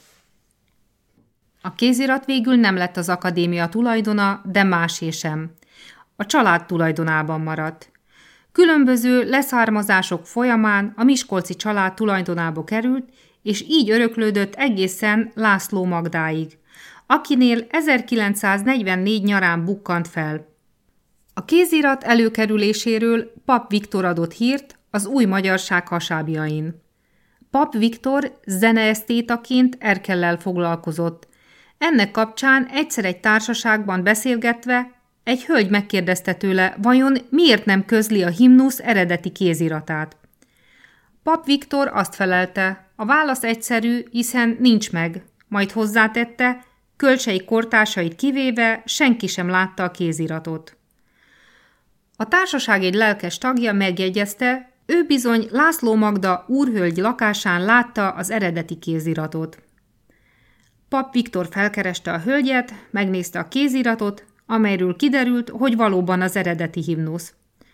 H: A kézirat végül nem lett az akadémia tulajdona, de másé sem. A család tulajdonában maradt. Különböző leszármazások folyamán a miskolci család tulajdonába került, és így öröklődött egészen László Magdáig, akinél ezerkilencszáznegyvennégy nyarán bukkant fel. A kézirat előkerüléséről Papp Viktor adott hírt az Új Magyarság hasábjain. Papp Viktor zeneesztétaként Erkellel foglalkozott. Ennek kapcsán egyszer egy társaságban beszélgetve egy hölgy megkérdezte tőle, vajon miért nem közli a himnusz eredeti kéziratát. Papp Viktor azt felelte, a válasz egyszerű, hiszen nincs meg, majd hozzátette, Kölcsey kortársait kivéve senki sem látta a kéziratot. A társaság egy lelkes tagja megjegyezte, ő bizony László Magda úrhölgy lakásán látta az eredeti kéziratot. Papp Viktor felkereste a hölgyet, megnézte a kéziratot, amelyről kiderült, hogy valóban az eredeti himnusz.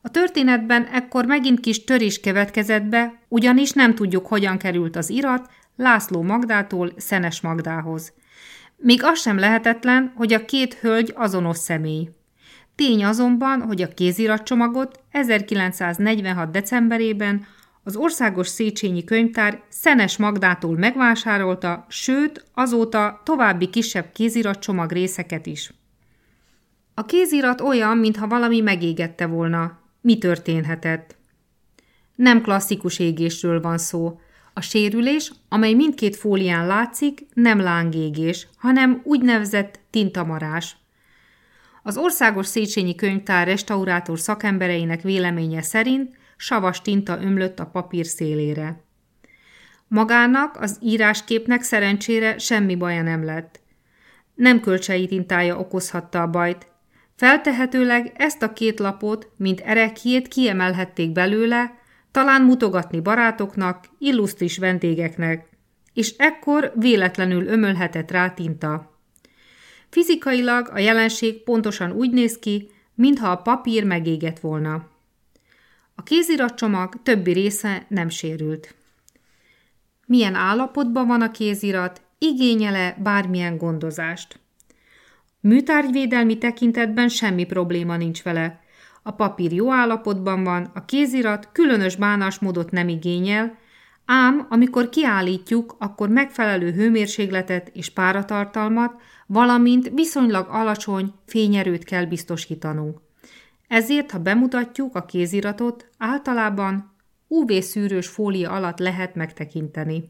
H: A történetben ekkor megint kis törés következett be, ugyanis nem tudjuk, hogyan került az irat László Magdától Szenes Magdához. Még az sem lehetetlen, hogy a két hölgy azonos személy. Tény azonban, hogy a kéziratcsomagot ezerkilencszáznegyvenhat decemberében az Országos Széchenyi Könyvtár Szenes Magdától megvásárolta, sőt, azóta további kisebb kéziratcsomag részeket is. A kézirat olyan, mintha valami megégette volna. Mi történhetett? Nem klasszikus égésről van szó. A sérülés, amely mindkét fólián látszik, nem lángégés, hanem úgynevezett tintamarás. Az Országos Széchenyi Könyvtár restaurátor szakembereinek véleménye szerint savas tinta ömlött a papír szélére. Magának, az írásképnek szerencsére semmi baja nem lett. Nem kölcsei tintája okozhatta a bajt. Feltehetőleg ezt a két lapot, mint ereklyét kiemelhették belőle, talán mutogatni barátoknak, illusztris vendégeknek, és ekkor véletlenül ömölhetett rá tinta. Fizikailag a jelenség pontosan úgy néz ki, mintha a papír megégett volna. A kéziratcsomag többi része nem sérült. Milyen állapotban van a kézirat, igényel-e bármilyen gondozást? Műtárgyvédelmi tekintetben semmi probléma nincs vele. A papír jó állapotban van, a kézirat különös bánásmódot nem igényel, ám amikor kiállítjuk, akkor megfelelő hőmérsékletet és páratartalmat, valamint viszonylag alacsony fényerőt kell biztosítanunk. Ezért, ha bemutatjuk a kéziratot, általában ú vé-szűrős fólia alatt lehet megtekinteni.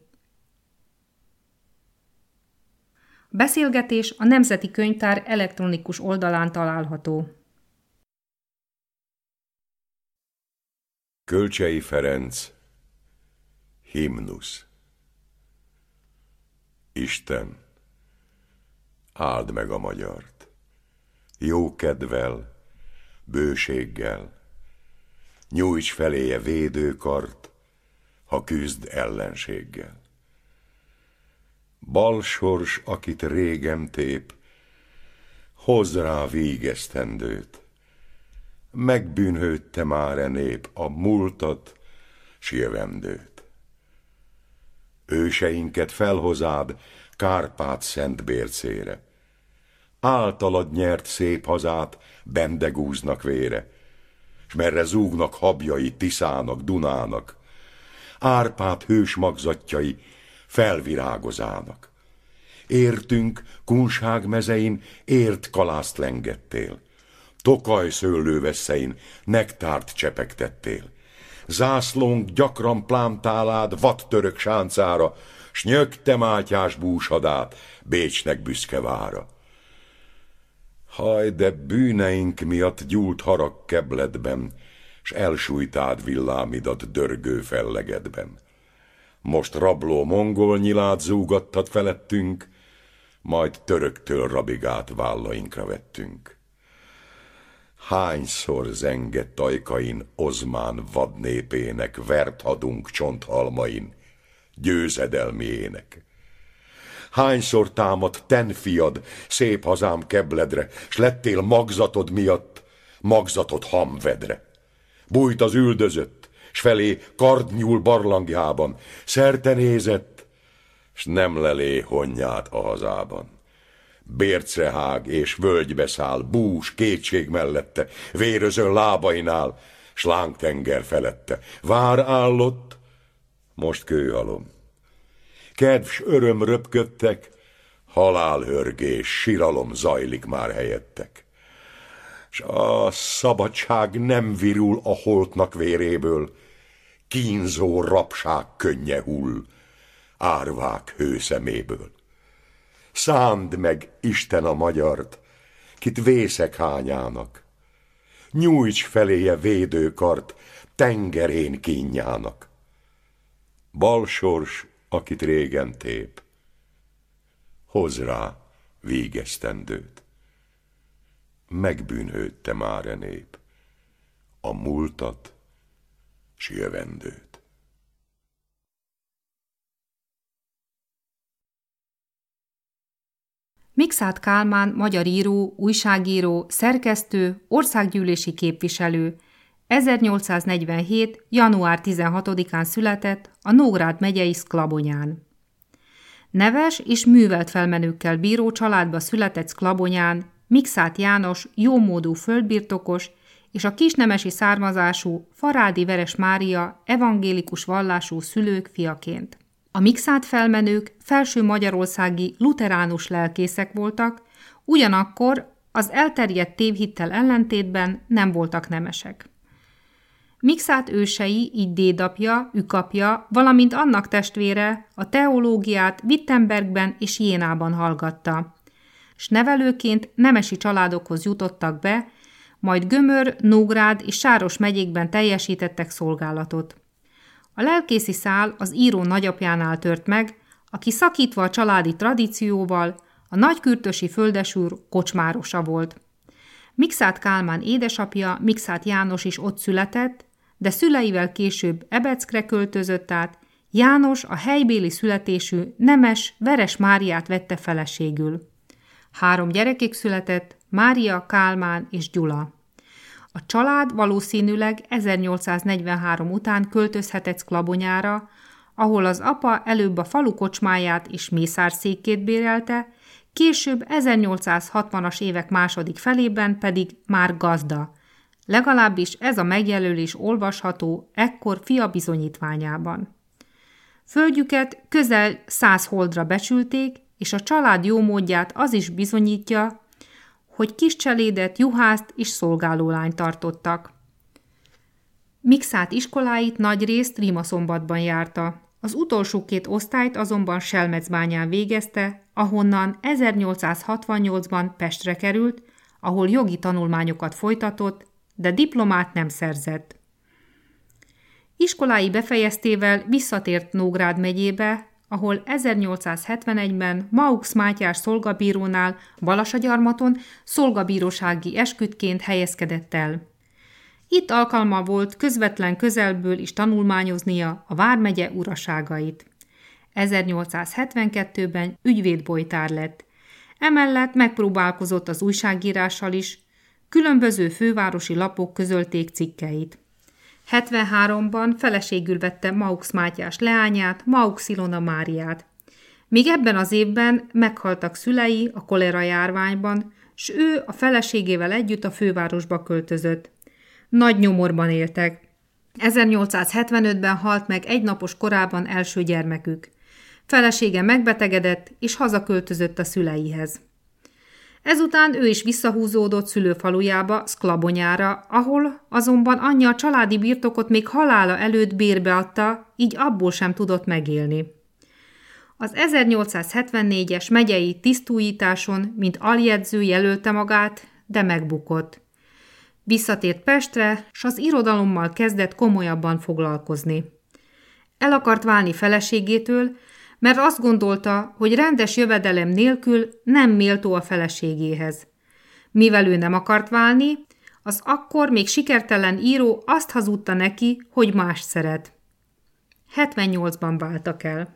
H: A beszélgetés a Nemzeti Könyvtár elektronikus oldalán található.
J: Kölcsey Ferenc, himnusz. Isten, áld meg a magyart, jó kedvel, bőséggel, nyújts feléje védőkart, ha küzd ellenséggel. Balsors, akit régem tép, hozz rá vígesztendőt. Megbűnhődte már e nép a múltat, s jövendőt. Őseinket felhozád Kárpát szent bércére. Általad nyert szép hazát bendegúznak vére, s merre zúgnak habjai Tiszának, Dunának, Árpád hős magzatjai felvirágozának. Értünk Kunság mezein ért kalászt lengettél, Tokaj szőlővesszein nektárt csepegtettél. Zászlónk gyakran plámtálád vadtörök sáncára, s nyögte Mátyás búsadát Bécsnek büszke vára. Haj, de bűneink miatt gyúlt harag kebledben, s elsújtád villámidat dörgő fellegedben. Most rabló mongol nyilát zúgattad felettünk, majd töröktől rabigát vállainkra vettünk. Hányszor zengett ajkain Ozmán vadnépének vert hadunk csonthalmain, győzedelmi ének. Hányszor támadt tenfiad szép hazám kebledre, s lettél magzatod miatt magzatod hamvedre. Bújt az üldözött, s felé kard nyúl barlangjában, szerte nézett, s nem lelé honnyát a hazában. Bércre hág és völgybe száll, bús kétség mellette, vérözön lábainál, s lángtenger felette. Vár állott, most kőhalom. Kedv s öröm röpködtek, halálhörgés, siralom zajlik már helyettek. S a szabadság nem virul a holtnak véréből, kínzó rabság könnye hull, árvák hőszeméből. Szánd meg, Isten, a magyart, kit vészek hányának, nyújts feléje védőkart tengerén kínjának. Balsors, akit régen tép, hozz rá vígesztendőt. Megbűnhődte már e nép a múltat s jövendőt.
H: Mikszáth Kálmán magyar író, újságíró, szerkesztő, országgyűlési képviselő, ezernyolcszáznegyvenhét. január tizenhatodikán született a Nógrád megyei Szklabonyán. Neves és művelt felmenőkkel bíró családba született Szklabonyán Mikszáth János jómódú földbirtokos és a kisnemesi származású Farádi Veres Mária evangélikus vallású szülők fiaként. A Mikszáth felmenők felső magyarországi luteránus lelkészek voltak, ugyanakkor az elterjedt tévhittel ellentétben nem voltak nemesek. Mikszáth ősei, így dédapja, ükapja, valamint annak testvére a teológiát Wittenbergben és Jénában hallgatta, s nevelőként nemesi családokhoz jutottak be, majd Gömör, Nógrád és Sáros megyékben teljesítettek szolgálatot. A lelkészi szál az író nagyapjánál tört meg, aki szakítva a családi tradícióval a nagykürtösi földesúr kocsmárosa volt. Mikszáth Kálmán édesapja, Mikszáth János is ott született, de szüleivel később Ebeckre költözött át, János a helybéli születésű nemes Veres Máriát vette feleségül. Három gyerekük született, Mária, Kálmán és Gyula. A család valószínűleg ezernyolcszáznegyvenhárom után költözhetett Szklabonyára, ahol az apa előbb a falu kocsmáját és mészárszékét bérelte, később ezernyolcszázhatvanas évek második felében pedig már gazda. Legalábbis ez a megjelölés olvasható ekkor fia bizonyítványában. Földjüket közel száz holdra becsülték, és a család jómódját az is bizonyítja, hogy kis cselédet, juhászt és szolgálólányt tartottak. Mikszáth iskoláit nagyrészt Rímaszombatban járta. Az utolsó két osztályt azonban Selmecbányán végezte, ahonnan ezernyolcszázhatvannyolcban Pestre került, ahol jogi tanulmányokat folytatott, de diplomát nem szerzett. Iskolái befejeztével visszatért Nógrád megyébe, ahol ezernyolcszázhetvenegyben Maux Mátyás szolgabírónál Balasagyarmaton szolgabírósági esküdtként helyezkedett el. Itt alkalma volt közvetlen közelből is tanulmányoznia a vármegye uraságait. ezernyolcszázhetvenkettőben ügyvédbojtár lett. Emellett megpróbálkozott az újságírással is, különböző fővárosi lapok közölték cikkeit. hetvenháromban feleségül vette Maux Mátyás leányát, Maux Ilona Máriát. Még ebben az évben meghaltak szülei a kolera járványban, s ő a feleségével együtt a fővárosba költözött. Nagy nyomorban éltek. ezernyolcszázhetvenötben halt meg egynapos korában első gyermekük. Felesége megbetegedett, és hazaköltözött a szüleihez. Ezután ő is visszahúzódott szülőfalujába, Szklabonyára, ahol azonban anyja a családi birtokot még halála előtt bérbe adta, így abból sem tudott megélni. Az ezernyolcszázhetvennégyes megyei tisztújításon, mint aljegyző jelölte magát, de megbukott. Visszatért Pestre, s az irodalommal kezdett komolyabban foglalkozni. El akart válni feleségétől, mert azt gondolta, hogy rendes jövedelem nélkül nem méltó a feleségéhez. Mivel ő nem akart válni, az akkor még sikertelen író azt hazudta neki, hogy mást szeret. hetvennyolcban váltak el.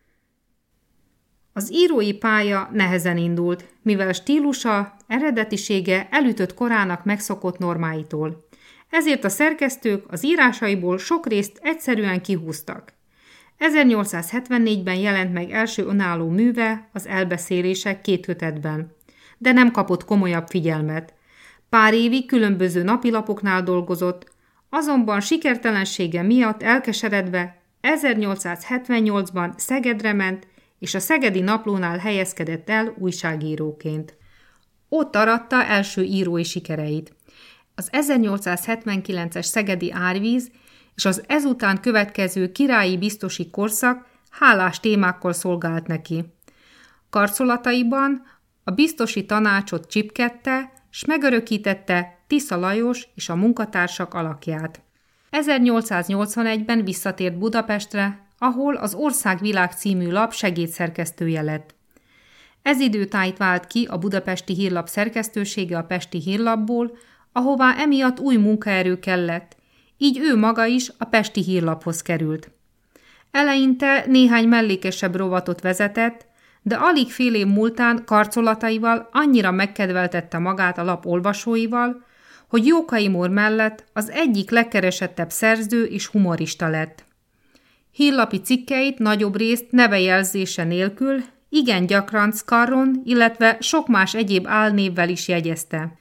H: Az írói pálya nehezen indult, mivel stílusa, eredetisége elütött korának megszokott normáitól. Ezért a szerkesztők az írásaiból sok részt egyszerűen kihúztak. ezernyolcszázhetvennégyben jelent meg első önálló műve, az Elbeszélések két kötetben, de nem kapott komolyabb figyelmet. Pár évig különböző napilapoknál dolgozott, azonban sikertelensége miatt elkeseredve ezernyolcszázhetvennyolcban Szegedre ment, és a Szegedi Naplónál helyezkedett el újságíróként. Ott aratta első írói sikereit. Az ezernyolcszázhetvenkilences Szegedi Árvíz és az ezután következő királyi biztosi korszak hálás témákkal szolgált neki. Karcolataiban a biztosi tanácsot csipkedte, s megörökítette Tisza Lajos és a munkatársak alakját. ezernyolcszáznyolcvanegyben visszatért Budapestre, ahol az Országvilág című lap segédszerkesztője lett. Ez időtájt vált ki a Budapesti Hírlap szerkesztősége a Pesti Hírlapból, ahová emiatt új munkaerő kellett, így ő maga is a Pesti Hírlaphoz került. Eleinte néhány mellékesebb rovatot vezetett, de alig fél év múltán karcolataival annyira megkedveltette magát a lap olvasóival, hogy Jókai Mór mellett az egyik legkeresettebb szerző és humorista lett. Hírlapi cikkeit nagyobb részt nevejelzése nélkül igen gyakran Scarron, illetve sok más egyéb álnévvel is jegyezte.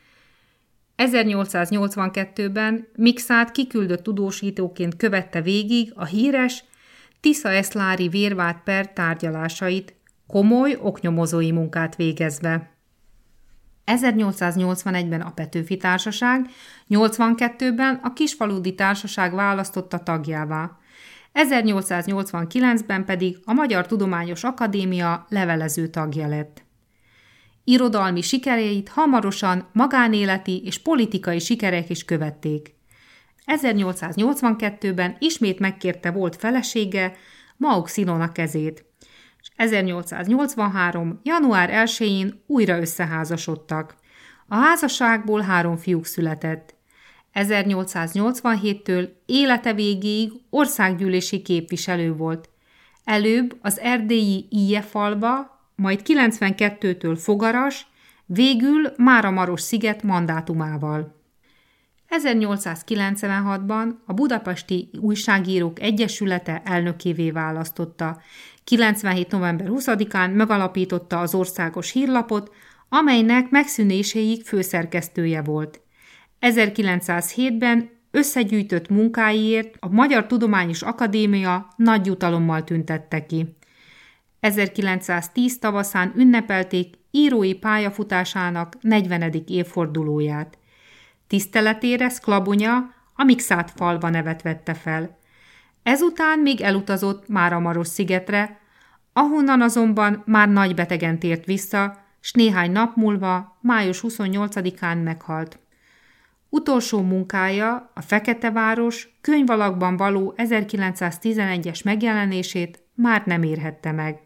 H: ezernyolcszáznyolcvankettőben Mikszát kiküldött tudósítóként követte végig a híres Tisza-Eszlári vérvád per tárgyalásait, komoly oknyomozói munkát végezve. ezernyolcszáznyolcvanegyben a Petőfi Társaság, nyolcvankettőben a Kisfaludy Társaság választotta tagjává, ezernyolcszáznyolcvankilencben pedig a Magyar Tudományos Akadémia levelező tagja lett. Irodalmi sikereit hamarosan magánéleti és politikai sikerek is követték. ezernyolcszáznyolcvankettőben ismét megkérte volt felesége, Mauk Szilona kezét, és ezernyolcszáznyolcvanhárom. január elsején újra összeházasodtak. A házasságból három fiúk született. ezernyolcszáznyolcvanhéttől élete végéig országgyűlési képviselő volt. Előbb az erdélyi Íjefalva, majd kilencvenkettőtől Fogaras, végül Máramaros sziget mandátumával. ezernyolcszázkilencvenhatban a Budapesti Újságírók Egyesülete elnökévé választotta. kilencvenhét. november huszadikán megalapította az Országos Hírlapot, amelynek megszűnéséig főszerkesztője volt. ezerkilencszázhétben összegyűjtött munkáiért a Magyar Tudományos Akadémia nagy jutalommal tüntette ki. ezerkilencszáztíz tavaszán ünnepelték írói pályafutásának negyvenedik évfordulóját. Tiszteletére Szklabonya a Mikszát falva nevet vette fel. Ezután még elutazott Máramaros szigetre, ahonnan azonban már nagy betegen tért vissza, s néhány nap múlva, május huszonnyolcadikán meghalt. Utolsó munkája, a Feketeváros könyvalakban való ezerkilencszáztizenegyes megjelenését már nem érhette meg.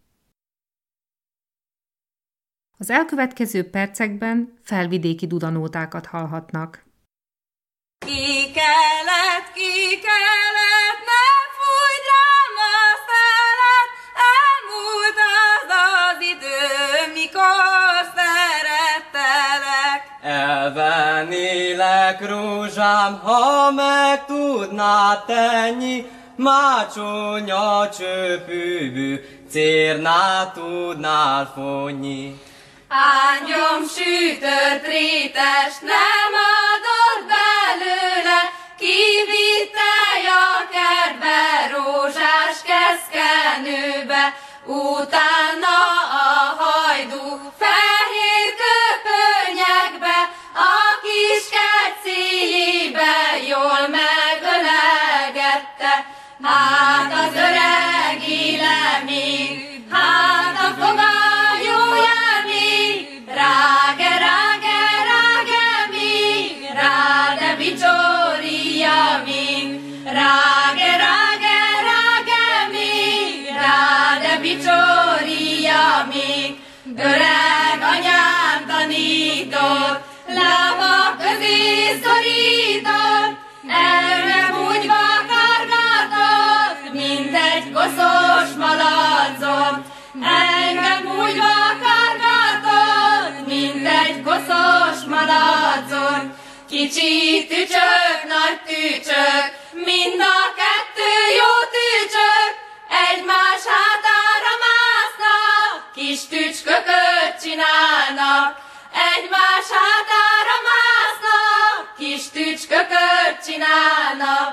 H: Az elkövetkező percekben felvidéki dudanótákat hallhatnak.
K: Ki kellett, ki kellett, ne fújj rám a szelet, elmúlt az az idő, mikor szerettelek.
L: Elvennélek, rózsám, ha meg tudnád tenni, mácsonya csöpűbű, cérnát tudnál fonni.
K: Ángyom sütött rétes, nem adott belőle, kivitte a kertbe, rózsás keszkenőbe, utána a hajdú fehér köpönyekbe, a kis kecéjébe jól megölegette. Hát az öreg élemig, hát a fogajója még, ráge, ráge, ráge még, ráde bicsoria még, ráge, ráge, ráge még, ráde bicsoria még. Öreg anyám tanított, lábak közé szorított, engem úgy vakargatott, mint egy koszos malacot. Engem úgy vakargatott, mint egy koszos malacot. Kicsi tücsök, nagy tücsök, mind a kettő jó tücsök, egymás hátára másznak, kis tücskököt csinálnak. Egymás hátára másznak, kis tücskököt csinálnak.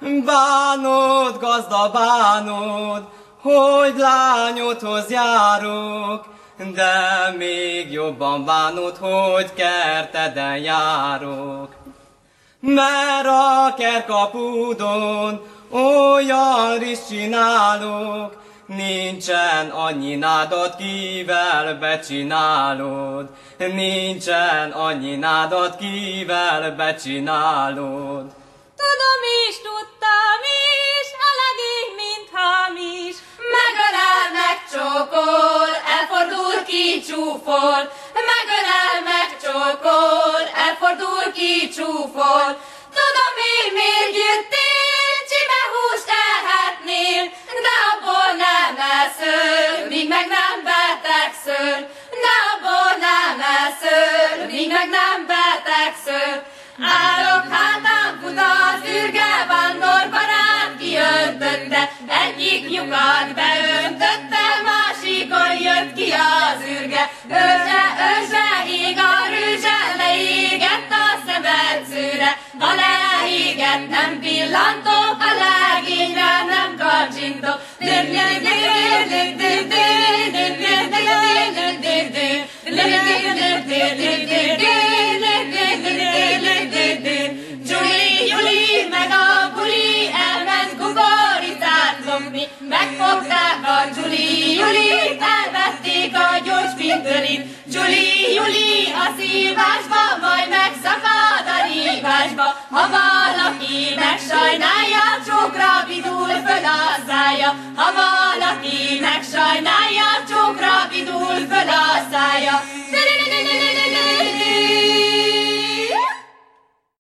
L: Bánod, gazda, bánod, hogy lányodhoz járok, de még jobban bánod, hogy kerteden járok. Mert a kertkapudon olyan rizst csinálok, nincsen annyi nádat, kivel becsinálod. Nincsen annyi nádat, kivel becsinálod.
K: Tudom is, tudtam is, elegig, mint hamis. Megölel, megcsókol, elfordul, kicsúfol. Megölel, megcsókol, elfordul, kicsúfol. Tudom én, miért jöttél, csibehúst ehetnél, de abból nem eszöl, míg meg nem betegszöl. De abból nem eszöl, míg meg nem betegszöl. Árok hátán fut az ürge, vándor barát kiöntötte, egyik lyukat beöntötte, másikon jött ki az ürge. Őzse, őzse, ég a rűzse, leégett a szemed szőre, ha leégett nem pillantok, a legényre nem kacsintok. Juli, Juli, meg a buli, elment kukoricát lopni, megfogták a Juli, Julit, elvették a gyógyspintölit. Juli, Juli, a szívásba, majd megszakad a rívásba, ha valaki megsajnálja, csókra vidul föl a szája. Ha valaki megsajnálja, csókra vidul föl a szája.